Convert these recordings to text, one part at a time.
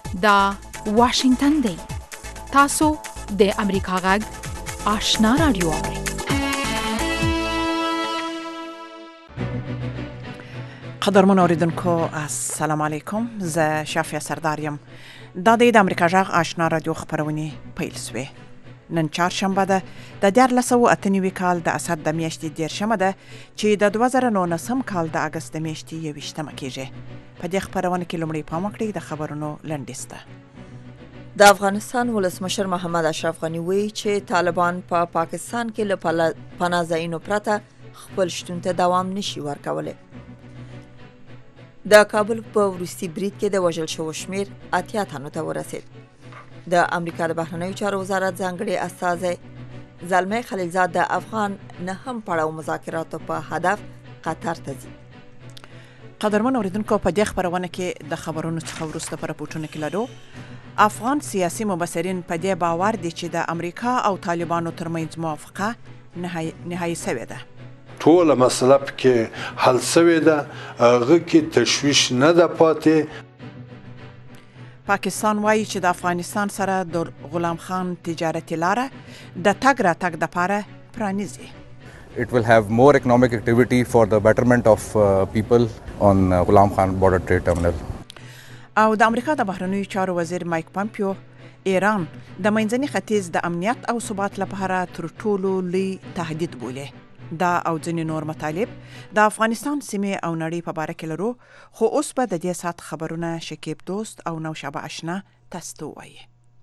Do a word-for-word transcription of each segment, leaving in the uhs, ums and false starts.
دا واشنگتن دی. تاسو د امریکا غږ آشنا رادیو اورئ. قدرمن اوریدونکو السلام علیکم. زه شافیه سردار یم. دا د امریکا غږ آشنا رادیو خبرونه پیل شوه. نن چهارشنبه ده د دیارلس سوه اته نوي کال د اسد د میاشتې دیرشمه ده چې د دوه زره نولسم کال د اګست د میاشتې یوویشتمه کیږي. په دې خبرونه کې لومړی پام وکړئ د خبرونو لنډیز ته. د افغانستان ولسمشر محمد اشرف غنی وایي چې طالبان په پا پاکستان کې له پناه ځایونو پرته خپل شتون ته دوام نشي ورکولی. د کابل په وروستي برید کې د وژل شوو شمیر اتیا تنو ته ورسید. د امریکا د بهرنیو چارو وزارت ځانګړي استازی زلمی خلیلزاد د افغان نهم پړاو مذاکراتو په هدف قطر ته ځي. قدرمن اوریدونکو په دې خبرونه کې د خبرونو څخه وروسته پر راپورټونه کې لرو. افغان سیاسي مبصرین په دې باور دي چې د امریکا او طالبانو ترمنځ موافقه نهایي شوې ده. ټوله مسله کې حل شوې ده، هغه کې تشویش نه ده پاتې. پاکستان وایي چې د افغانستان سره د غلام خان تجارتي لاره د تګ راتګ دپاره پرانیزي. It will have more economic activity for the betterment of uh, people on uh, Ghulam Khan border trade terminal. او د امریکا د بهرنیو چارو وزیر مایک پامپیو ایران د منځني ختیځ د امنیت او ثبات لپاره تر ټولو لوی تهدید بولي. دا او ځینې نور مطالب د افغانستان سیمې او نړۍ په باره کې لرو، خو اوس به د دې ساعت خبرونه شکیب دوست او نوشابه اشنا تاسو ته ووایي.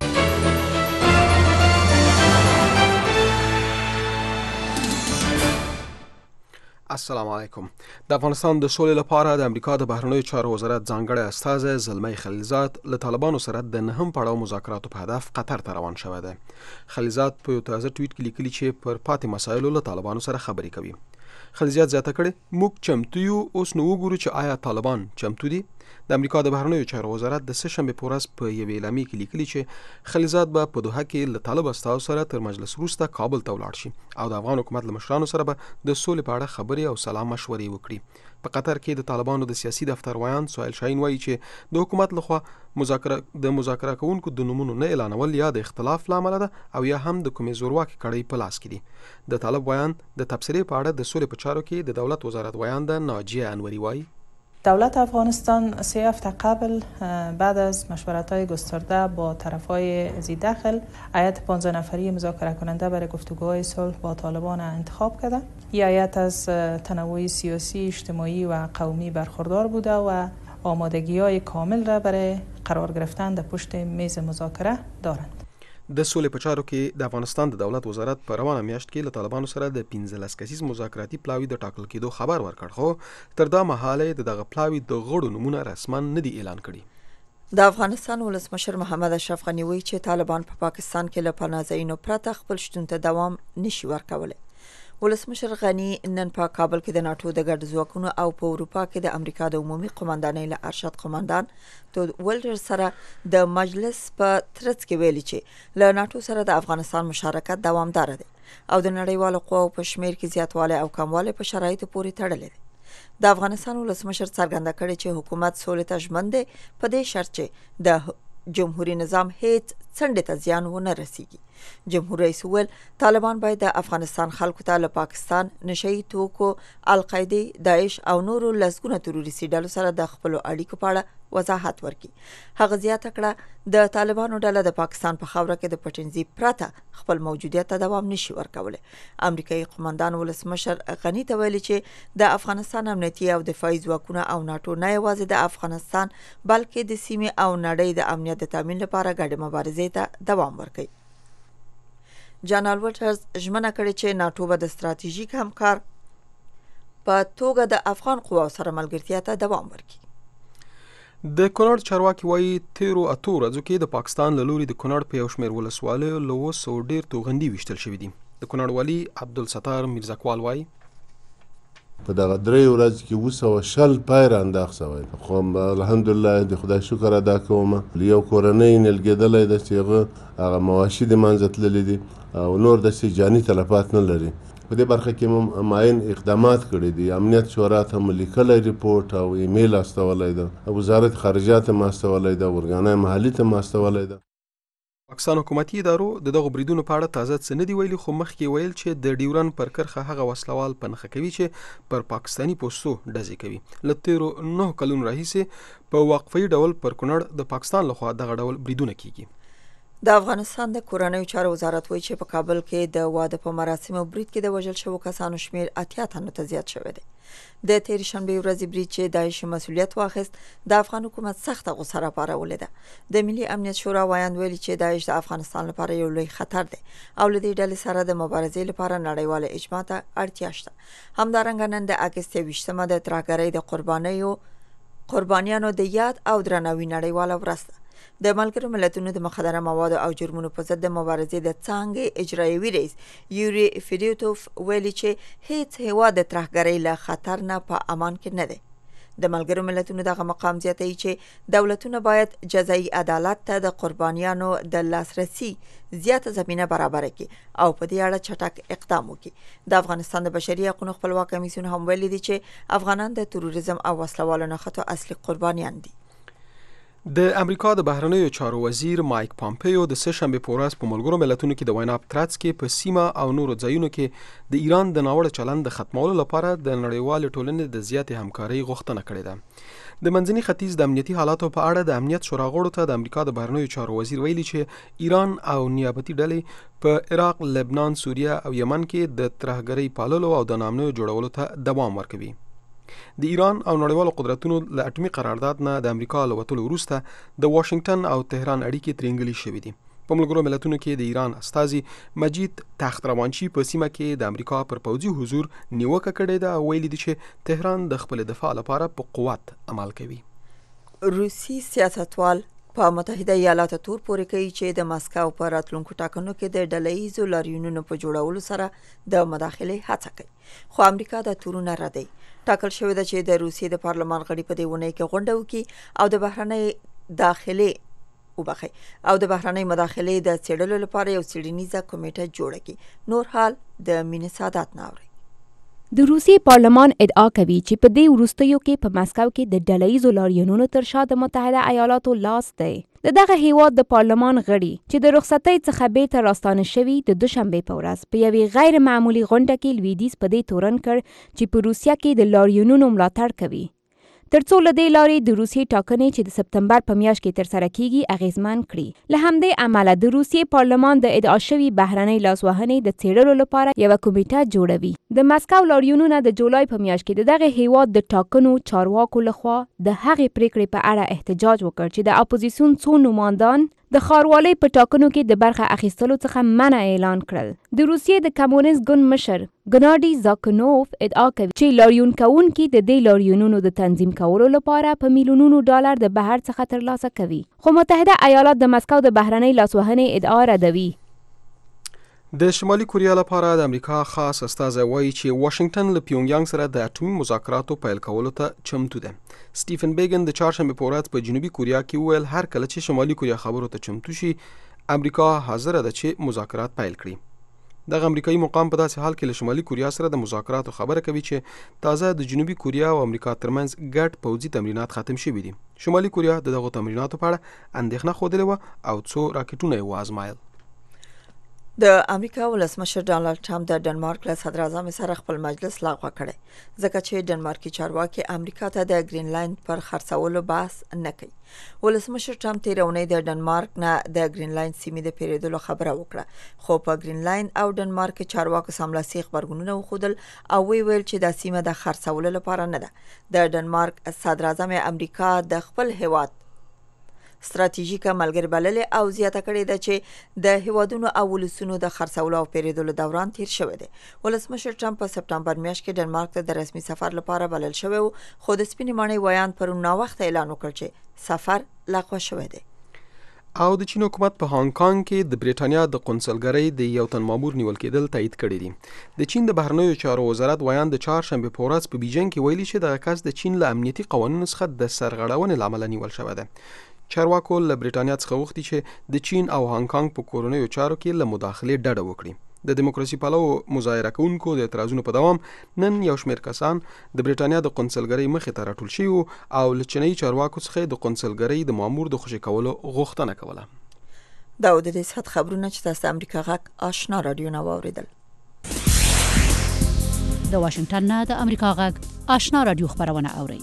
السلام علیکم. د افغانستان د سولې لپاره د امریکا د بهرنیو چارو وزارت ځانګړی استازی زلمی خلیلزاد له طالبانو سره د نهم پړاو مذاکراتو په هدف قطر ته روان شوی دی. خلیلزاد په یو تازه ټویټ کې لیکلي چې پر پاتې مسایلو له طالبانو سره خبرې کوي. خلیلزاد زیاته کړې موږ چمتو یو، اوس نو وګورو چې آیا طالبان چمتو دي. د امریکا د بهرنیو چارو وزارت د سه شنبې په ورځ په یوې اعلامیې کې لیکلي چې خلیلزاد به په دوحه کې له طالب استازو سره تر مجلس وروسته کابل ته ولاړ شي او د افغان حکومت له مشرانو سره به د سولې په اړه خبرې او سلا مشورې وکړي. په قطر کې د طالبانو د سیاسي دفتر ویان سهیل شاهین وایي چې د حکومت لخوا مذاکره د مذاکره کوونکو د نومونو نه اعلانول یا د اختلاف لامل ده او یا هم د کومې زورواکي کړۍ په لاس کې دي. د طالب ویان د تبصرې په اړه د سولې په چارو کې د دولت وزارت ویان ده ناجیه انوری وایي دولت افغانستان سه هفته قبل بعد از مشورت‌های گسترده با طرف‌های ذی دخل هیئت پانزده نفری مذاکره کننده برای گفتگوهای صلح با طالبان انتخاب کرده. این هیئت از تنوع سیاسی، اجتماعی و قومی برخوردار بوده و آمادگی‌های کامل را برای قرار گرفتن در پشت میز مذاکره دارند. د سولې په چارو کې د افغانستان د دولت وزارت په روانه میاشت کې له طالبانو سره د پنځلس کسیز مذاکراتي پلاوي د ټاکل کېدو خبر ورکړ، خو تر دا مهاله د دغه پلاوي د غړو نومونه رسما نه دي اعلان کړي. د افغانستان ولسمشر محمد اشرف غنی وایي چې طالبان په پا پاکستان کې له پناه ځایونو پرته خپل شتون ته دوام نشي ورکولی. ولسمشر غنی نن په کابل کې د ناتو د ګډ ځواکونو او په اروپا کې د امریکا د عمومي قومندانۍ له ارشد قومندان تود ولټر سره د مجلس په ترڅ کې ویلي چې له ناتو سره د افغانستان مشارکت دوامدار دی او د نړیوالو قواو په شمیر کې زیاتوالی او کموالی په شرایطو پورې تړلی دی. د افغانستان ولسمشر څرګنده کړې چې حکومت سولې ته ژمن دی په دې شرط چې د جمهوری نظام هیڅ څنډې ته زیان ونه رسیږي. جمهور رئیس وویل طالبان باید د افغانستان خلکو ته له پاکستان، نشهیي توکو، القاعدې، داعش او نورو لسګونه تروریستي ډلو سره د خپلو اړیکو په اړه وضاحت ورکړي. هغه زیاته کړه د طالبانو ډله د پاکستان په خاوره کې د پټنځي پرته خپل موجودیت ته دوام نشي ورکولی. امریکایي قومندان ولسمشر غني ته ویلي چې د افغانستان امنیتي او دفاعي ځواکونه او ناټو نه یوازې د افغانستان بلکې د سیمې او نړۍ د امنیت د تامین لپاره ګډې مبارزې ته دوام ورکوي. جنرال وټرز ژمنه کړې چې ناټو به د ستراتیژیک همکار په توګه د افغان قواو سره ملګرتیا ته دوام ورکړي. د کونړ چارواکي وایي تیرو اتو ورځو کې د پاکستان له لوري د کونړ په یو شمېر ولسوالیو له اووه سوو ډېر توغندي ویشتل شوي دي. د کونړ والي عبدالستار میرزکوال وایي په دغه درې ورځو کې اووه سوه شل پای رانداخ شوی، خو الحمدلله د خدای شکر ادا کوم یو کورنۍ نیلګېدلی ده چې هغه هغه مواشي د منځه تللي دي او نور داسې جاني تلفات نه لري. په دې برخه کې مو معین اقدامات کړي دي. امنیت شورا ته مو لیکلی ریپورټ او ایمیل استولی ده، وزارت خارجه ته مو استولی ده، ارګانهای محلي ته مو استولی ده. پاکستان حکومتي ادارو د دغو بریدونو په اړه تازه څه نه دي ویلي، خو مخکې ویل چې د ډیورن پر کرښه هغه وسلوال په نښه کوي چې پر پاکستاني پوستو ډزې کوي. له تیرو نهو کلونو راهیسې په وقفه‌یي ډول پر کونړ د پاکستان لخوا دغه ډول بریدونه کیږي. د افغانستان د کورنیو چارو وزارت وایي چې په کابل کې د واده په مراسمو برید کې د وژل شوو کسانو شمیر اتیا تنو ته زیات شوی دی. د تېرې شنبې ورځې برید چې داعش مسؤلیت واخیست د افغان حکومت سخته غوسه راپارولې ده. د ملي امنیت شورا وایاند ویلي چې داعش د افغانستان لپاره یو لوی خطر دی او له دې ډلې سره د مبارزې لپاره نړیواله اجماع ته اړتیا شته. همدارنګه نن د اګست یوویشتمه د ترهګرۍ د قربانیو قربانیانو د یاد او درناوي نړیواله ورځ ده. د ملګرو ملتونو د مخدره موادو او جرمونو په ضد د مبارزې د څانګې اجرایوي رئیس یوري فیدیوتوف ویلي چې هیڅ هیواد د ترهګرۍ له خطر نه په امان کې نه دی. د ملګرو ملتونو دغه مقام زیاتوي چې دولتونه باید جزایي عدالت ته د قربانیانو د لاسرسي زیاته زمینه برابره کړي او په دې اړه چټک اقدام وکړي. د افغانستان د بشري حقوقو خپلواک کمیسیون هم ویلي دی چې افغانان د تروریزم او وسلوالو نښتو اصلي قربانیان دي. د امریکا د بهرنیو چارو وزیر مایک پامپیو د سه شنبې په ورځ په ملګرو ملتونو کې د وینا په ترڅ کې په سیمه او نورو ځایونو کې د ایران د ناوړه چلند د ختمولو لپاره د نړیوال ټولنې د زیاتې همکارۍ غوښتنه کړې ده. د منځني ختیځ د امنیتي حالاتو په اړه د امنیت شورا غړو ته د امریکا د بهرنیو چارو وزیر ویلي چې ایران او نیابتي ډلې په عراق، لبنان، سوریه او یمن کې د ترهګرۍ پاللو او د نامنیو جوړولو ته دوام ورکوي. د ایران او نړیوالو قدرتونو له اټومي قرارداد نه د امریکا له وتلو وروسته د واشنگټن او تهران اړیکې ترنګلې شوې دي. په ملګرو ملتونو کې د ایران استازي مجید تختروانچی په سیمه کې د امریکا پر پوځي حضور نیوکه کړې ده او ویلي دي چې تهران د خپل دفاع لپاره په قوت عمل کوي. روسي سیاستوال په متحده ایالاتو تور پورې کوي چې د مسکو په راتلونکو ټاکنو کې د ډلهییزو لاریونونو په جوړولو سره د مداخلې هڅه کوي، خو امریکا د تورونه ردوي. ټاکل شوې ده چې د روسیې د پارلمان غړي په دې اونۍ کې غونډه وکړي او د بهرنۍ داخلي وبخي او د بهرنۍ مداخلې د څېړلو لپاره یو څېړنیزه کمیټه جوړه کړي. نور حال د مینې سادات نه اوري. د روسیې پارلمان ادعا کوي چې په دې وروستیو کې په مسکو کې د ډلهییزو لاریونونو تر شا د متحده ایالاتو لاس دی. د دغه هیواد د پارلمان غړي چې د رخصتۍ څخه بیرته راستانه شوي د دوشنبې په ورځ په یوې غیر معمولي غونډه کې لویدیځ په دې تورن کړ چې په روسیه کې د لاریونونو ملاتړ کوي، ترڅو له دې لارې د روسیې ټاکنې چې د سپتمبر په میاشت کې ترسره کیږي اغیزمن کړي. له همدې امله د روسیې پارلمان د ادعا شوي بهرنۍ لاسوهنې د څېړلو لپاره یوه کمیټه جوړوي. د مسکو لاریونونه د جولای په میاشت کې د دغه هیواد د ټاکنو چارواکو لخوا د هغې پریکړې په اړه احتجاج وکړ چې د اپوزیسیون څو نمایندان د ښاروالۍ په ټاکنو کې د برخه اخیستلو څخه منع اعلان کړل. د روسیې د کمونیست ګوند مشر ګناډي زاکنوف ادعا کوي چې لاریون کوونکي د دې لاریونونو د تنظیم کولو لپاره په میلیونونو ډالر د بهر څخه ترلاسه کوي، خو متحده ایالات د مسکو د بهرنۍ لاسوهنې ادعا ردوي. د شمالي کوریا لپاره د امریکا خاص استازی وایي چې واشنگټن له پیونګیانګ سره د اټومي مذاکراتو پیل کولو ته چمتو ده. سټیفن بیګن د چهارشنبې په ورځ په جنوبي کوریا کې وویل هر کله چې شمالي کوریا خبرو ته چمتو شي امریکا حاضره ده چې مذاکرات پیل کړي. دغه امریکایي مقام په داسې حال کې له شمالي کوریا سره د مذاکراتو خبره کوي چې تازه د جنوبي کوریا او امریکا ترمنځ ګډ پوځي تمرینات ختم شوي دي. شمالي کوریا د دغو تمریناتو په اړه اندېښنه ښودلې وه او څو راکټونه یې وازمایل. د امریکا ولسمشر ډانلډ ټرمپ د ډنمارک له صدر اعظم سره خپل مجلس لغوه کړی، ځکه چې ډنمارکي چارواکي امریکا ته د ګرینلند پر خرڅولو بحث نه کوي. ولسمشر ټرمپ تېره اونۍ د ډنمارک نه د ګرینلند سیمې د پیرودلو خبره وکړه، خو په ګرینلند او ډنمارک چارواکو سملاسي خبرګونونه وښودل او وی ویل چې دا سیمه د خرڅولو لپاره نه ده. د ډنمارک صدر اعظم امریکا د خپل هیواد ستراتیژیکه ملګری بللې او زیاته کړې ده چې د هیوادونو او ولسونو د خرڅولو او پیرودلو دوران تیر شوی دی. ولسمشر ټرمپ په سپتمبر میاشت کې ډنمارک ته د رسمي سفر لپاره بلل شوی و، خو د سپینې ماڼۍ ویاند پرون ناوخته اعلان وکړ چې سفر لغوه شوی دی. او د چین حکومت په هانګ کانګ کې د بریټانیا د قونسلګرۍ د یو تن مامور نیول کېدل تایید کړی دي. د چین د بهرنیو چارو وزارت ویاند د چهارشنبې په ورځ په بیجینګ کې ویلي چې دغه کس د چین له امنیتي قوانینو څخه د سرغړونې له امله نیول شوی دی. چارواکو له بریټانیا څخه وغوښتي چې د چین او هانګ کانګ په کورنیو چارو کې له مداخلې ډډه وکړي. د دیموکراسي پلو مظاهره کوونکو د اعتراضونو په دوام نن یو شمېر کسان د برېټانیا د قونسلګرۍ مخې ته راټول شوي او له چینایي چارواکو څخه د قونسلګرۍ د مامور د خوشي کولو غوښتنه کوله. دا و د دې ساعت خبرونه چې تاسو د امریکا غږ آشنا رادیو نه واورېدل. د واشنگټن نه د امریکا غږ آشنا رادیو خبرونه اورئ.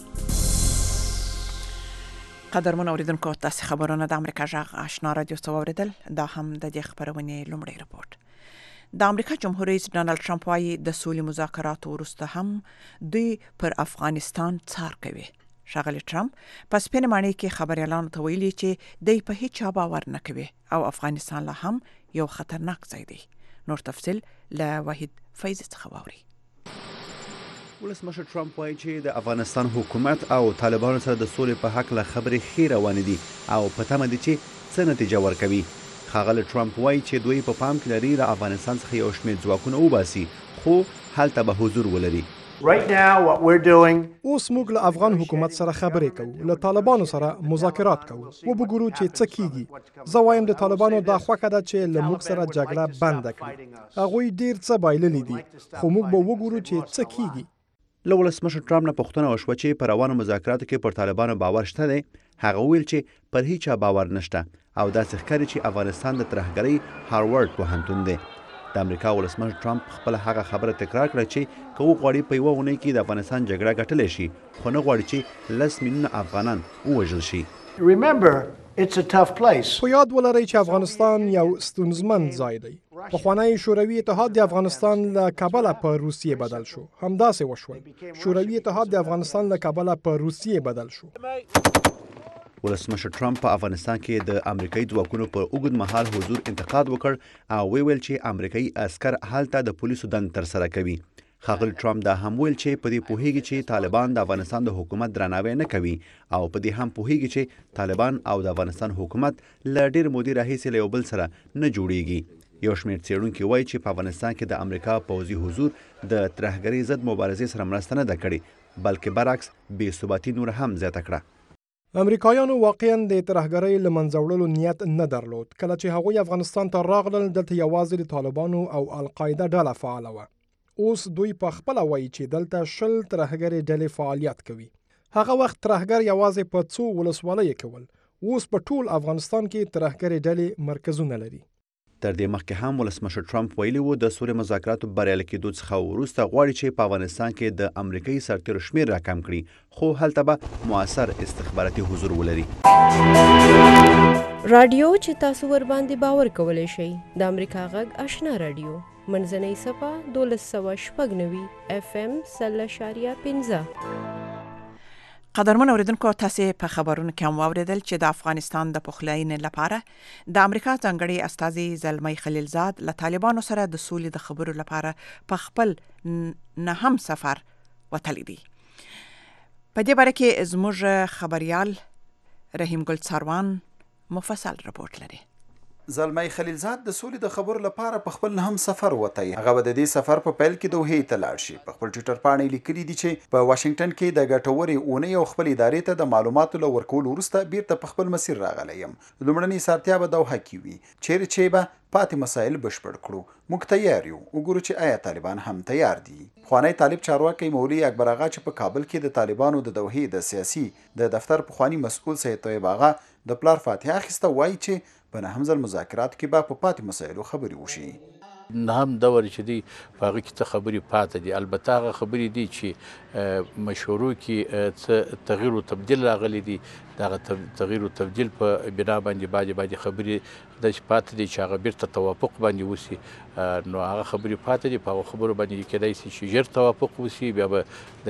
قدرمن اوریدونکو، تاسو خبرونه د امریکا غږ آشنا رادیو څخه واوریدل. دا هم د دې خبرونې لومړی رپورټ. د امریکا جمهور رئیس ډانلډ ټرمپ وايي د سولې مذاکراتو وروسته هم دوی پر افغانستان څار کوي. ښاغلی ټرمپ په سپینه ماڼۍ کې خبریالانو ته ویلي چې دوی په هیڅ چا باور نه کوي او افغانستان لا هم یو خطرناک ځای دی. نور تفصیل له وحید فیض څخه واوري. ولسمشر ټرمپ وایي چې د افغانستان حکومت او طالبانو سره د سولې په حق له خبرې ښې روانې دي او په تمه دي چې څه نتیجه ورکوي. ښاغلی ټرمپ وایي چې دوی په پام کې لري له افغانستان څخه یو شمېر ځواکونه وباسي، خو هلته به حضور ولري. اوس موږ له افغان حکومت سره خبرې کوو، له طالبانو سره مذاکرات کوو، وبګورو چې څه کیږي. زه وایم د طالبانو دا خوښه ده چې له موږ سره جګړه بنده کړي. هغوی ډیر څه بایللي دي، خو موږ به وګورو چې څه کیږي. له ولسمشر ټرمپ نه پوښتنه وشوه چې په روانو مذاکراتو کې پر طالبانو باور شته دی. هغه ویل چې پر هیچا باور نشته او داسې ښکاري چې افغانستان د ترهګرۍ هاروارډ پوهنتون دی. د امریکا ولسمشر ټرمپ خپل هغه خبره تکرار کړه چې که وغواړي په یوه اونۍ کې د افغانستان جګړه ګټلی شي، خو نه غواړي چې لس میلیونه افغانان ووژل شي. خو یاد ولرئ چې افغانستان یو ستونزمن ځای دی. پخوانی شوروي اتحاد د افغانستان له کابله په روسیې بدل شو. همداسې وشول. شوروي اتحاد د افغانستان له کابله په روسیې بدل شو. ولسمشر ټرمپ په افغانستان کې د امریکایي ځواکونو پر اوږد مهال حضور انتقاد وکړ او ویل چې امریکایي عسکر هلته د پولیسو دند ترسره کوي. ښاغلی ټرمپ دا هم ویل چې په دې پوهیږي چې طالبان د افغانستان د حکومت درناوی نه کوي او په دې هم پوهیږي چې طالبان او د افغانستان حکومت له ډېر مودې راهیسې له یو بل سره نه جوړیږي. یو شمېر څېړونکي وایي چې په افغانستان کې د امریکا پوځي حضور د ترهګرۍ ضد مبارزې سره مرسته نه ده کړې، بلکې برعکس بې ثباتي نور هم زیاته کړه. امریکایانو واقعا د ترهګرۍ له منځه وړلو نیت نه درلود. کله چې هغوی افغانستان ته راغلل، دلته یوازې د طالبانو او القاعده ډله فعاله وه. اوس دوی په خپله وایي چې دلته شل ترهګرې ډلې فعالیت کوي. هغه وخت ترهګر یوازې په څو ولسوالیو کې ول. اوس په ټول افغانستان کې ترهګرې ډلې مرکزونه لري. تر دې مخکې هم ولسمشر ټرمپ ویلي و د سولې مذاکراتو بریالي کېدو څخه وروسته غواړي چې په افغانستان کې د امریکایي سرتیرو شمېر راکم کړي، خو هلته به مؤثر استخباراتي حضور ولري. رادیو چې تاسو ور باندې باور کولی شئ د امریکا غږ آشنا رادیو منځنۍ صفه دولس سوه شپږ نوي اف ام سل اشاریه پنځه. قدرمن اوریدونکو، تاسو په خبرونو کې هم واوریدل چې د افغانستان د پخلاینې لپاره د امریکا ځانګړي استازي زلمی خلیلزاد له طالبانو سره د سولې د خبرو لپاره په خپل نهم سفر وتلی دی. په دې باره کې زموږ خبريال رحیم ګل څاروان مفصل رپورټ لري. زلمی خلیلزاد د سولې د خبرو لپاره په خپل نهم سفر وتی. هغه به د دې سفر په پیل کې دوحې ته لاړ شي. په خپل ټویټر باندې لیکلي دي چې په واشنگټن کې د ګټورې اونۍ او خپل ادارې ته د معلوماتو له ورکولو وروسته بیرته په خپل مسیر راغلی یم. لومړنۍ سارتیا به دوحه کې وي، چیرې چې به پاتې مسایل بشپړ کړو. موږ تیار یو. وګورو چې آیا طالبان هم تیار دي. خوانی طالب چارواکي مولوي اکبر آغا چې په کابل کې د طالبانو د دوحې د سیاسي د دفتر پخوانی مسؤل سید طیب آغا د پلار فاتحه اخیسته، وایي چې په نهم ځل مذاکرات کې به په پاتې مسایلو خبرې وشي. نهم دور چې دی په هغه کې څه خبرې پاتې دي. البته هغه خبرې دي چې مشورو کې څه تغییر او تبدیل راغلی دي. دغه تغییر او تبدیل په بنا باندې باندې باندې خبرې د پاتې دي چې هغه بیرته توافق باندې وشي. نو هغه خبرې پاتې دي. په هغه خبرو باندې کېدای شي چې ژر توافق وشي، بیا به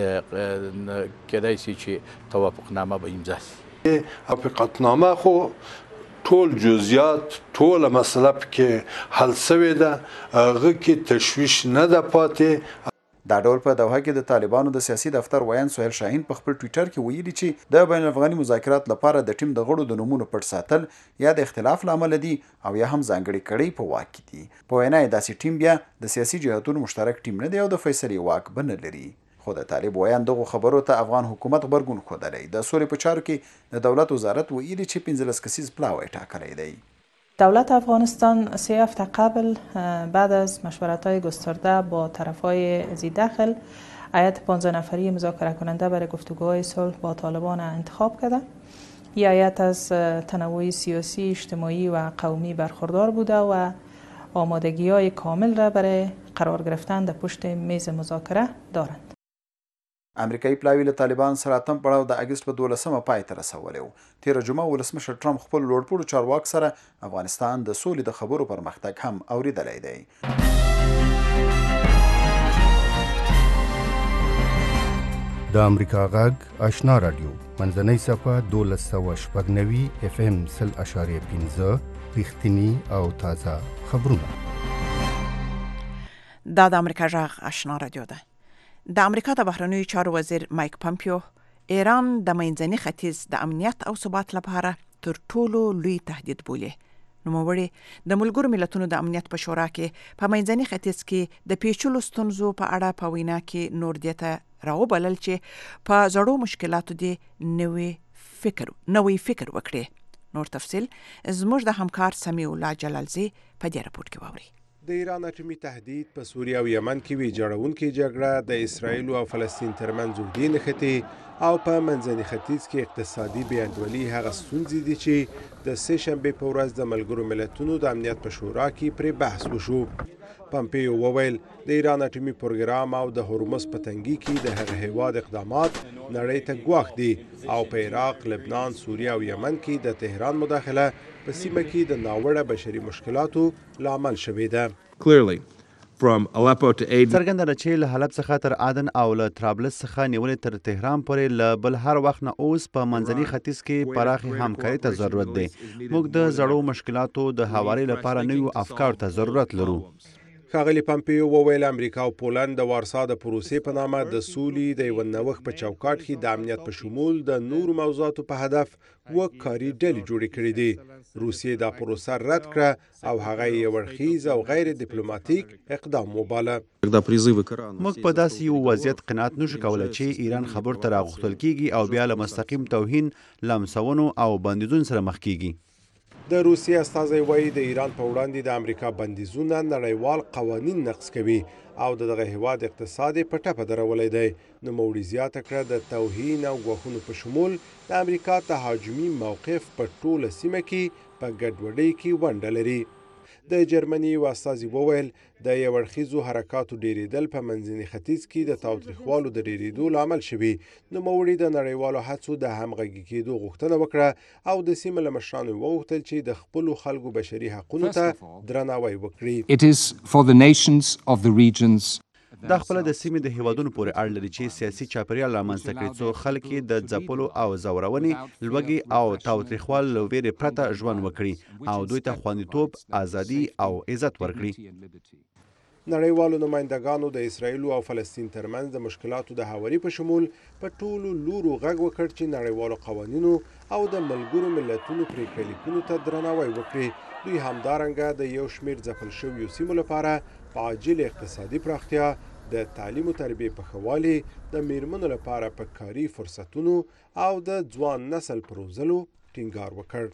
کېدای شي چې توافقنامه به امضا شي. موافقتنامه خو ټول جزئیات ټول مسله کې حل شوې ده، هغه کې تشویش نه ده پاتې. دا ډول په دوحه کې د طالبانو د سیاسي دفتر ویان سهیل شاهین په خپل ټویټر کې ویلي چې د بین الافغاني مذاکرات لپاره د ټیم د غړو د نومونو پټ ساتل یا د اختلاف لامل دي او یا هم ځانګړي کړي په واک کې دي. په وینا یې داسې ټیم بیا د سیاسي جهاتونو مشترک ټیم نه دی او د فیصلې واک به نه لري. خو د طالب ویان دغه خبرو ته افغان حکومت غبرګون ښودلی. د سولې په چارو کې د دولت وزارت ویلي چې پنځلس کسیز پلاوی ټاکلی دی. دولت افغانستان سه هفته قبل بعد از مشورت‌های گسترده با طرف‌های ذی‌دخل هیئت پانزده نفری مذاکره کننده برای گفتگوهای صلح با طالبان انتخاب کرده. این هیئت از تنوع سیاسی، اجتماعی و قومی برخوردار بوده و آمادگی‌های کامل را برای قرار گرفتن در پشت میز مذاکره دارند. امریکایي پلاوي له طالبان سره اتم پړاو د اګست په دولسمه پای ته رسولی و. تېره جمعه ولسمشر ټرمپ خپل لوړپوړو چارواکو سره افغانستان د سولې د خبرو پرمختګ هم اورېدلی دی. د امریکا غږ آشنا رادیو منځنۍ صفحه دولس سوه شپږ نوي اف ام سل اشاریه پنځه رښتیني او تازه خبرونه. دا د امریکا غږ آشنا رادیو ده. د امریکا د بهرنیو چارو وزیر مایک پامپیو ایران د منځني ختیځ د امنیت او ثبات لپاره تر ټولو لوی تهدید بولي. نوموړي د ملګرو ملتونو د امنیت په شورا کې په منځني ختیځ کې د پیچلو ستونزو په اړه په وینا کې نور دې ته راوبلل چې په زړو مشکلاتو دې نوې فکر نوې فکر وکړي. نور تفصیل زموږ د همکار سمیع الله جلالزی په دې راپور کې واوري. د ایران اټومي تهدید په سوریه او یمن کې ویجاړونکې جګړه د اسرائیل او فلسطین ترمنځ اوږدې نښتې او په منځني ختیځ کې اقتصادي بې انډولي هغه ستونزې دي چې د سه شنبې په ورځ د ملګرو ملتونو د امنیت په شورا کې پرې بحث وشو. پامپیو وویل د ایران اټومي پروګرام او د هورمز په تنګي کې د هغه هیواد اقدامات نړۍ ته ګواښ دي او په عراق، لبنان، سوریه او یمن کې د تهران مداخله په سیمه کې د ناوړه بشري مشکلاتو لامل شوې ده. Clearly from Aleppo to Aden څرګنده ده چې له حلب څخه تر عدن او له طرابلس څخه نیولې تر تهران پورې له بل هر وخت نه اوس په منځني ختیځ کې پراخې همکارۍ ته ضرورت دی. موږ د زړو مشکلاتو د هواري لپاره نویو افکارو ته ضرورت لرو. ښاغلي پامپیو وویل امریکا او پولند د وارسا د پروسې په نامه د سولې د یوه نوښت په چوکاټ کې د امنیت په شمول د نورو موضوعاتو په هدف اووه کاري ډلې جوړې کړې دي. روسیې دا پروسه رد کړه او هغه یې یو اړخیز او غیر ډیپلوماټیک اقدام وباله. موږ په داسې یو وضعیت قناعت نشو کولی چې ایران خبرو ته راغوښتل کیږي او بیا له مستقیم توهین، لمسونو او بندیزونو سره مخ کیږي. د روسیې استازی وایي د ایران په وړاندې د امریکا بندیزونه نړیوال قوانین نقض کوي او د دغه هیواد اقتصاد په ټپه درولی دی. نوموړي زیاته کړه د توهین او ګواښونو په شمول د امریکا تهاجمي موقف په ټوله سیمه کې په ګډوډۍ کې ونډه لري. د جرمني یو استازي وویل د یو اړخیزو حرکاتو ډیریدل په منځني ختیځ کې د تاوتریخوالو د ډیریدو لامل شوي. نوموړي د نړیوالو هڅو د همغږي کېدو غوښتنه وکړه او د سیمې له مشرانو وغوښتل چې د خپلو خلکو بشري حقونو ته درناوی وکړي. It is for the nations of the regions دا خپله د سیمې د هیوادونو پورې اړه لري چې سیاسي چاپیریال رامنځته کړي څو خلک یې د ځپلو او زورونې، لوږې او تاوتریخوال له ویرې پرته ژوند وکړي او دوی ته خوندیتوب، ازادي او عزت ورکړي. نړیوالو نمایندګانو د اسرائیل او فلسطین ترمنځ د مشکلاتو د هواري په شمول په ټولو لورو غږ وکړ چې نړیوالو قوانینو او د ملګرو ملتونو پریکړې لیکونو ته درناوی وکړي. دوی همدارنګه د یو شمېر ځپل شویو سیمو لپاره په عاجل اقتصادي پراختیا، د تعلیم او تربیې په ښه والي، د میرمنو لپاره په کاري فرصتونو او د ځوان نسل په روزلو ټینګار وکړ.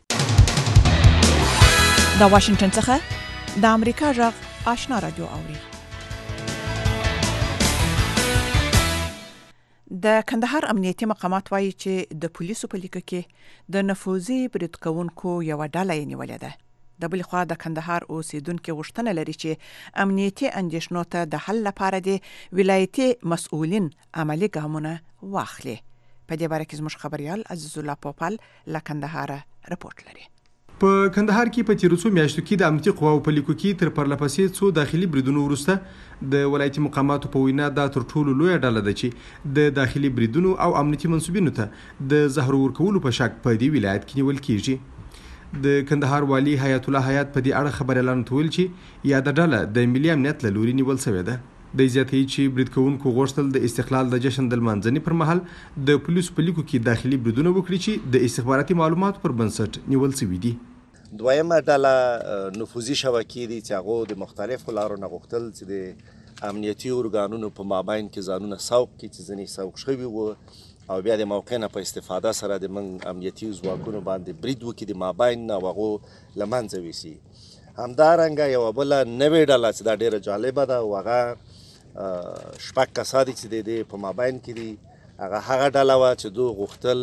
د واشنگټن څخه د امریکا غږ آشنا رادیو اوري. د کندهار امنیتي مقامات وایي چې د پولیسو په لیکه کې د نفوذي برید کوونکو یوه ډله یې نیولې ده. د بل خوا د کندهار اوسیدونکو غوښتنه لري چې امنیتي اندېښنو ته د حل لپاره د ولایتي مسؤلین عملي ګامونه واخلي. په دې باره کې زموږ خبريال عزیز الله پوپل له کندهار رپورټ لري. په کندهار کې په تیرو څو میاشتو کې د امنیتي قواو په لیکو کې تر پرلپسې څو داخلي بریدونو وروسته د ولایتي مقاماتو په وینا دا تر ټولو لویه ډله ده چې د داخلي بریدونو او امنیتي منصوبینو ته د زهر ورکولو په شک په دې ولایت کې نیول کیږي. د کندهار والی حیات الله حیات په دې اړه خبر اعلان کړ چې یاد ډله د ملي امنیت له لوري نیول شوې ده. د زیاتې چې برید کوونکو غوښتل د استقلال د جشن د لمانځنې پر مهال د پولیسو په لیکو کې داخلي بریدونه وکړي چې د استخباراتي معلوماتو پر بنسټ نیول شوي دي. دویمه ډله نفوذي شبکې دي چې هغه د مختلفو لارو نه غوښتل چې د امنیتي ارګانونو په مابین کې ځانونه سوق کړي چې ځینې سوق شوي وو او بیا د موقع نه په استفاده سره د موږ امنیتي ځواکونو باندې برید وکړي د مابین نه او هغو له منځه ویسي. همدارنګه یوه بله نوې ډله چې دا ډېره جالبه ده او هغه شپږ کسان دي چې د دې په مابین کې دي. هغه هغه ډله وه چې دوی غوښتل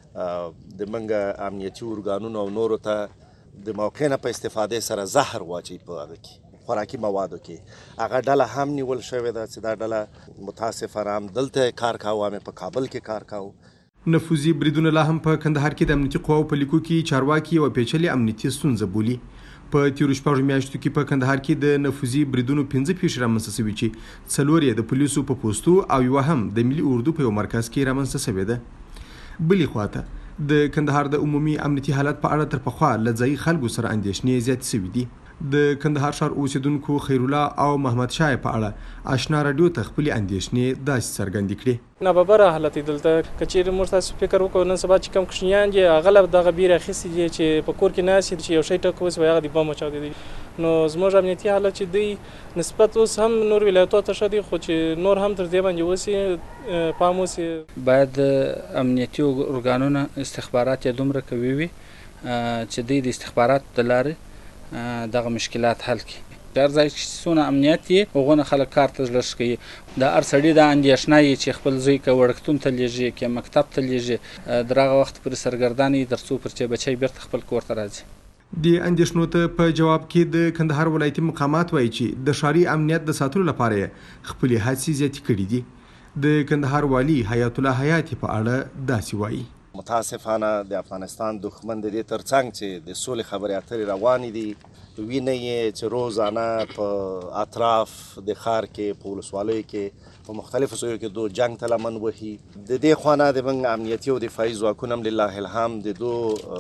د موږ امنیتي ارګانونو او نورو ته د موقع نه په استفادې سره زهر واچوي په هغه کې خوراکي موادو کې. هغه ډله هم نیول شوې ده چې دا ډله متاسفانه هم دلته کار کاوه، هم په کابل کې کار کاوه. نفوذي بریدونه لا هم په کندهار کې د امنیتي قواو په لیکو کې چارواکي یوه پیچلې امنیتي ستونزه بولي. په تیرو شپږو میاشتو کې په کندهار کې د نفوذي بریدونو پنځه پیښې رامنځته شوي چې څلور یې د پولیسو په پوستو او یوه هم د ملي اردو په یو مرکز کې رامنځته شوې ده. بلې خواته د کندهار د عمومي امنیتي حالت په اړه تر پخوا له ځایي خلکو سره اندېښنې زیاتې شوي دي. د کندهار ښار اوسیدونکو خیرالله او محمد شاه په اړه آشنا راډیو ته خپلې اندېښنې داسې څرګندې کړې. ناببره حالت یې دلته که چیرې موږ تاسو فکر وکړو نن سبا چې کوم کوچنیان دي هغه له دغه بیرې اخیستي دي چې په کور کې ناست دي چې یو شی ټک وسي هغه د بم اچولي دي. نو زموږ امنیتي حالت چې دی نسبت اوس هم نور ولایتونو ته ښه دی، خو چې نور هم تر دې باندې وسي پام وسي. باید امنیتي ارګانونه استخبارات یې دومره قوي وي چې دوی د استخبارات د لارې دغه مشکلات حل کړي. هر ځای چې څونه امنیت وي هغونه خلک کار ته زړه ښه کوي. د هر سړي دا اندېښنه وي چې خپل زوی که وړکتون ته لیږي که مکتب ته لیږي د هغه وخت پورې سرګردان وي تر څو پر چې بچی بیرته خپل کور ته راځي. د اندېښنو ته په جواب کې د کندهار ولایتي مقامات وایي چې د ښاري امنیت د ساتلو لپاره یې خپلې هڅې زیاتې کړي دي. د کندهار والي حیات الله حیاتي په اړه داسې وایي. متاسفانه د افغانستان دښمن د دې ترڅنګ چې د سولې خبرې اترې روانې دي وینه یې چې روزانه په اطراف د ښار کې په ولسوالیو کې په مختلفو ځایو کې دو جنګ ته لمن وهي. د دې خوا نه د موږ امنیتي او دفاعي ځواکونه هم لله الحمد د دو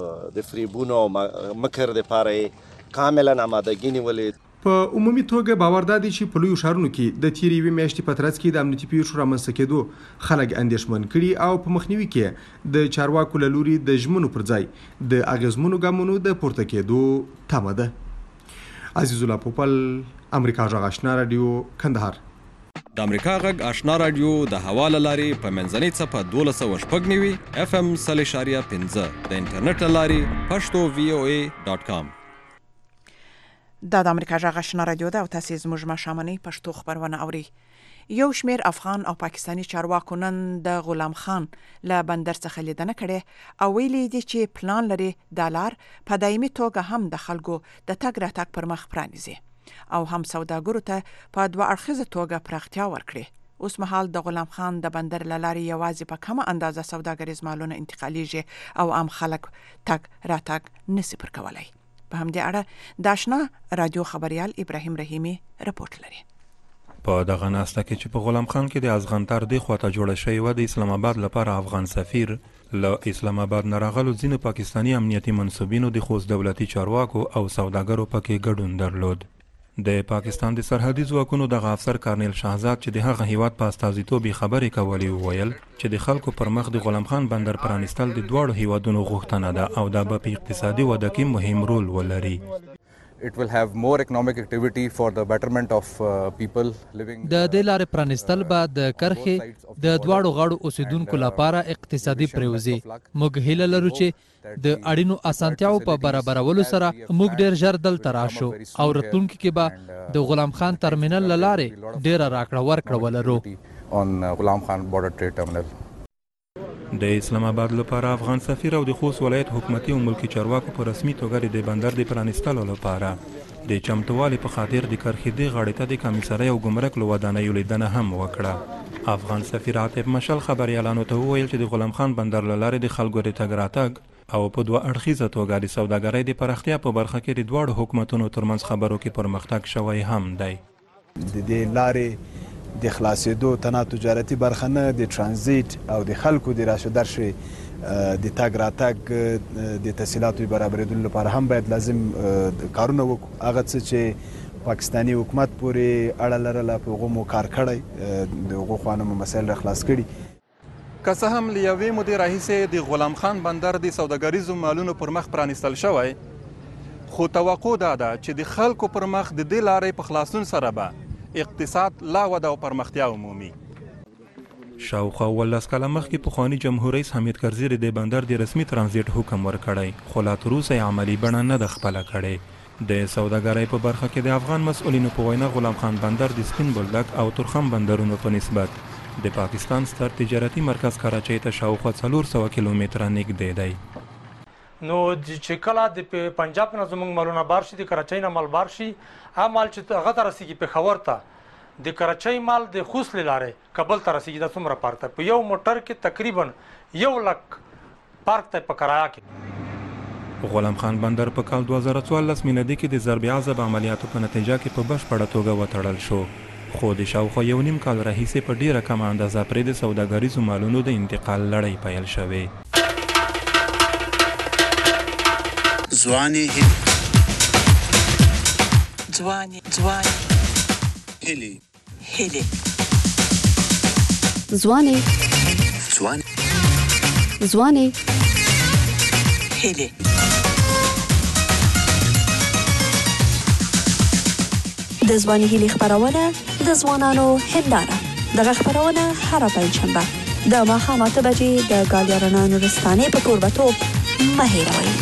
د فریبونو او مکر دپاره یې کاملا امادګي نیولې. په عمومي توګه باور دا دی چې په لویو ښارونو کې د تېرې یوې میاشتې په ترڅ کې د امنیتي پیښو رامنځته کېدو خلک اندېښمن کړي او په مخنیوي کې د چارواکو له لوري د ژمنو پر ځای د اغېزمنو ګامونو د پورته کېدو تمه ده. عزیز الله پوپل، امریکا غږ آشنا راډیو، کندهار. د امریکا غږ آشنا راډیو د هوا له لارې په منځنۍ څپه دولس سوه شپږ نوي اف ام سل اشاریه پنځه د انټرنیټ له لارې پښتو وی او ای ډاټ کام. دا د امریکا غږ آشنا راډیو ده او تاسې زموږ ماښامنۍ پښتو خپرونه اورئ. یو شمیر افغان او پاکستانی چارواکو نن د غلام خان له بندر څخه لیدنه کړې او ویلي دي چې پلان لري دا لار په دایمي توګه هم د خلکو د تګ راتګ پر مخ پرانیزي او هم سوداګرو ته په دوه اړخیزه توګه پراختیا ورکړي. اوس مهال د غلام خان د بندر له لارې یوازې په کمه اندازه سوداګریز مالونه انتقالیږي او عام خلک تګ راتګ نشي پر کولی. په همدې اړه د آشنا راډیو خبریال ابراهیم رحیمي رپورټ لري. په دغه ناسته کې چې په غلام خان کې د ازغنتر دی خواته جوړه شوې وه د اسلام آباد لپاره افغان سفیر له اسلام آباد نه راغلو ځینو پاکستاني امنیتي منصبینو د خوست دولتي چارواکو او سوداګرو پکې ګډون درلود. د پاکستان د سرحدي ځواکونو دغه افسر کارنیل شهزاد چې د هغه هیواد په استازیتوب یې خبرې کولې وویل چې د خلکو پر مخ د غلام خان بندر پرانیستل د دواړو هیوادونو غوښتنه ده او دا به په اقتصادي وده کې مهم رول ولري. It will have more economic activity for the betterment of uh, people living. د دې لارې پرانیستل به د کرښې د دواړو غاړو اوسیدونکو لپاره اقتصادي پریوزي. موږ هیله لرو چې د اړینو اسانتیاو په برابرولو سره موږ ډیر ژر دلته راشو او راتلونکي کې به د غلام خان ترمینل له لارې ډیره راکړه ورکړه ولرو. On غلام خان border trade terminal. د اسلام آباد لپاره افغان سفیر او د خوست ولایت حکومتي او ملکی چارواکو په رسمي توګه د بندر د پرانیستلو لپاره د چمتووالي په خاطر د کرښې دې غاړې ته د کمیسرۍ او ګمرک له ودانیو لیدنه هم وکړه. افغان سفیر عاطف مشل خبریالانو ته وویل چې د غلام خان بندر له لارې د خلکو د تګ راتګ او په دوه اړخیزه توګه د سوداګرۍ د پراختیا په برخه کې د دواړو حکومتونو ترمنځ خبرو کې پرمختګ شوی هم دی. د دې لارې د خلاصېدو تنها تجارتي برخه نه د ترانزیت او د خلکو د راشه درشه د تګ راتګ د تسهیلاتو برابرېدلو لپاره هم باید لازم کارونه وکړو. هغه څه چې پاکستاني حکومت پورې اړه لرله په هغو مو کار کړی، د هغو خوا نه مو مسایل راخلاص کړي. که څه هم له یوې مودې راهیسې د غلام خان بندر د سوداګریزو مالونو پر مخ پرانیستل شوی، خو توقع دا ده چې د خلکو پر مخ د دې لارې په خلاصون سره به اقتصاد لا وده او پرمختیا عمومي. شاوخوا ولس کاله مخکې پخواني جمهور رئیس حمید کرزي د بندر د رسمي ترانزیت حکم ورکړی خو لا تر اوسه عملي بڼه نه ده خپله کړې د سوداګرۍ په برخه کې د افغان مسؤلینو په وینا غلام خان بندر د سپین بولدک او ترخم بندرونو په نسبت د پاکستان ستر تجارتي مرکز کراچۍ ته شاوخوا څلور سوه کیلومتره نږدې دی. نو چې کله د پنجاب نه زموږ مالونه بار شي د کراچۍ نه مال بار شي هغه مال چې هغه ته رسیږي پېښور ته د کراچۍ مال د خوست له لارې کابل ته رسیږي دا څومره پارک ته په یو موټر کې تقریبا یو لک پارک ته په کرایه کې. غلام خان بندر په کال دوه زره څوارلس میلادي کې د ضرب عذاب عملیاتو په نتیجه کې په بشپړه توګه وتړل شو خو د شاوخوا یو نیم کال راهیسې په ډیره کمه اندازه پرې د سوداګریزو مالونو د انتقال لړۍ پیل شوې. ځواني ځواني ځواني هلي هلي ځواني ځواني ځواني هلي د ځواني هلي خپرونه د ځوانانو هنداره دغه خپرونه هره پنجشنبه د ماښام اته بجې د ګالیارانو رستانې په کوربتوب مه هېروئ.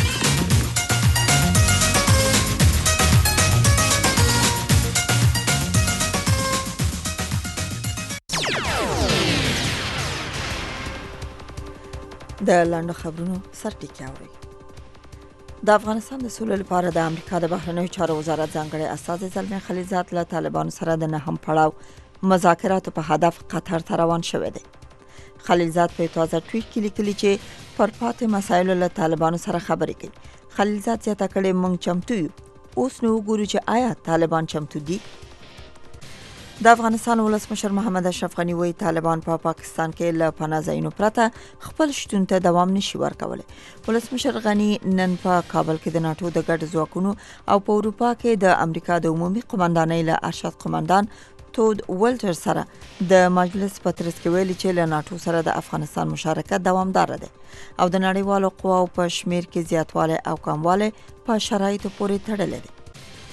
د لاندو خبرونو سرټکی اورئ. د افغانستان د سولې لپاره د امریکا د بهرنیو چارو وزارت ځانګړی استازی زلمی خلیلزاد له طالبانو سره د نهم پړاو مذاکراتو په هدف قطر ته روان شوی دی. خلیلزاد په تازه ټویټ کې لیکلي چې پر پاتې مسایلو له طالبانو سره خبرې کوي. خلیلزاد زیاته کړې موږ چمتو یو، اوس نو وګورو چې آیا طالبان چمتو دي. د افغانستان ولسمشر محمد اشرف غنی وایي طالبان په پا پاکستان کې له پناه ځایونو پرته خپل شتون ته دوام نشي ورکولی. ولسمشر غنی نن په کابل کې د ناټو د ګډ ځواکونو او په اروپا کې د امریکا د عمومي قماندانۍ له ارشد قماندان تود ولټر سره د مجلس په ترڅ کې ویلي چې له ناټو سره د افغانستان مشارکت دوامدار دی او د نړیوالو قواو په شمیر کې زیاتوالی او کموالی په شرایطو پورې تړلی دی.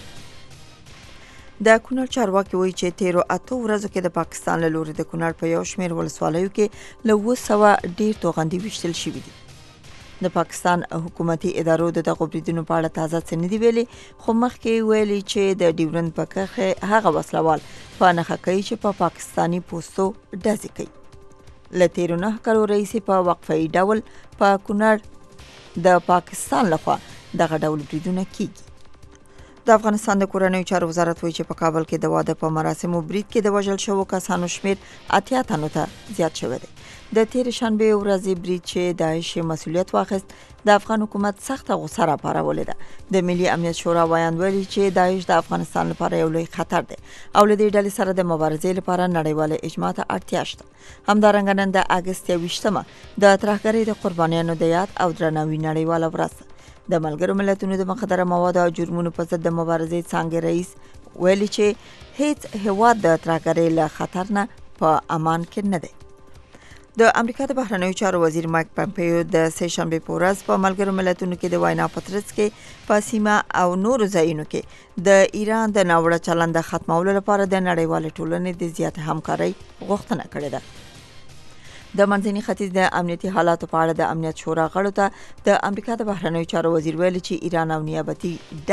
د کونړ چارواکي وایي چې تیرو اته ورځو کې د پاکستان له لوري د کونړ په یو شمېر ولسوالیو کې له اوه سوه ډېر توغندي ویشتل شوي دي. د پاکستان حکومتي ادارو د دغو بریدونو په اړه تازه څه نه دي ویلي، خو مخکې ویلي چې د ډیورند په کرښې هغه وسلوال په نښه کوي چې په پا پاکستاني پوستو ډزې کوي. له تیرو نهه کلو راهیسې په وقفه‌یي ډول په کونړ د پاکستان لخوا دغه ډول بریدونه کیږي. د افغانستان د کورنیو چارو وزارت وایي چې په کابل کې د واده په مراسمو برید کې د وژل شوو کسانو شمیر اتیا تنو ته زیات شوی دی. د تېرې شنبې ورځې برید چې داعش مسؤلیت واخیست د افغان حکومت سخته غوسه راپارولې ده. د ملي امنیت شورا ویاند ویلي چې داعش د افغانستان لپاره یو لوی خطر دی او له دې ډلې سره د مبارزې لپاره نړیواله اجماع ته اړتیا شته. همدارنګه نن د اګست یوویشتمه د ترهګرۍ د قربانیانو د یاد او درناوي نړیواله ورځ ده. د ملګرو ملتونو د مخدره موادو او جرمونو په ضد د مبارزې څانګې رئیس ویلي چې هیڅ هیواد د ترهګرۍ له خطر نه په امان کې نه دی. د امریکا د بهرنیو چارو وزیر مایک پمپیو د سه شنبې په ورځ په ملګرو ملتونو کې د وینا په ترڅ کې په سیمه او نورو ځایونو کې د ایران د ناوړه چلند ختمولو لپاره د نړیوالې ټولنې د زیات همکارۍ غوښتنه کړې ده. د منځني ختیځ د امنیتي حالاتو په اړه د امنیت شورا غړو ته د امریکا د بهرنیو چارو وزیر ویلي چې ایران او نیابتي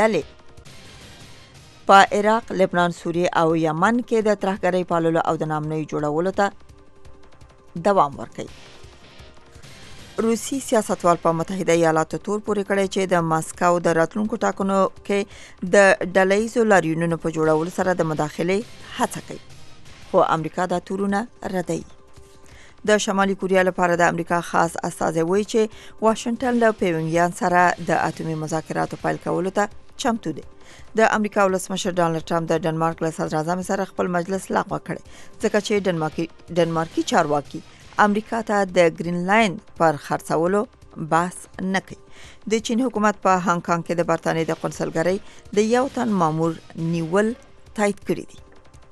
ډلې په عراق، لبنان، سوریه او یمن کې د ترهګرۍ پاللو او د نامنیو جوړولو ته دوام ورکوي. روسي سیاستوال په متحده ایالاتو تور پورې کړی چې د ماسکو د راتلونکو ټاکنو کې د ډلهییزو لاریونونو په جوړولو سره د مداخلې هڅه کوي، خو امریکا دا تورونه ردوي. د شمالي کوریا لپاره د امریکا خاص استازی وایي چې واشنگټن له پیونګیان سره د اټومي مذاکراتو پیل کولو ته چمتو دی. د امریکا ولسمشر ډانلډ ټرمپ د ډنمارک له صدراعظم سره خپل مجلس لغوه کړی ځکه چې ډنمارکي ډنمارکي چارواکي امریکا ته د گرین لاین پر خرڅولو بحث نه کوي. د چین حکومت په هانګ کانګ کې د برتانیې د قونسلګرۍ د یو تن مامور نیول تایید کړی دی.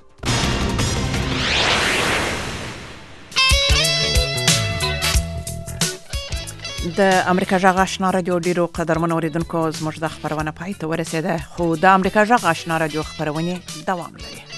د امریکا جغ آشنا رادیو ډیرو قدرمنو اوریدونکو زموږ د خبرونه پای ته ورسېده، خو د امریکا جغ آشنا رادیو خبرونه دوام لري.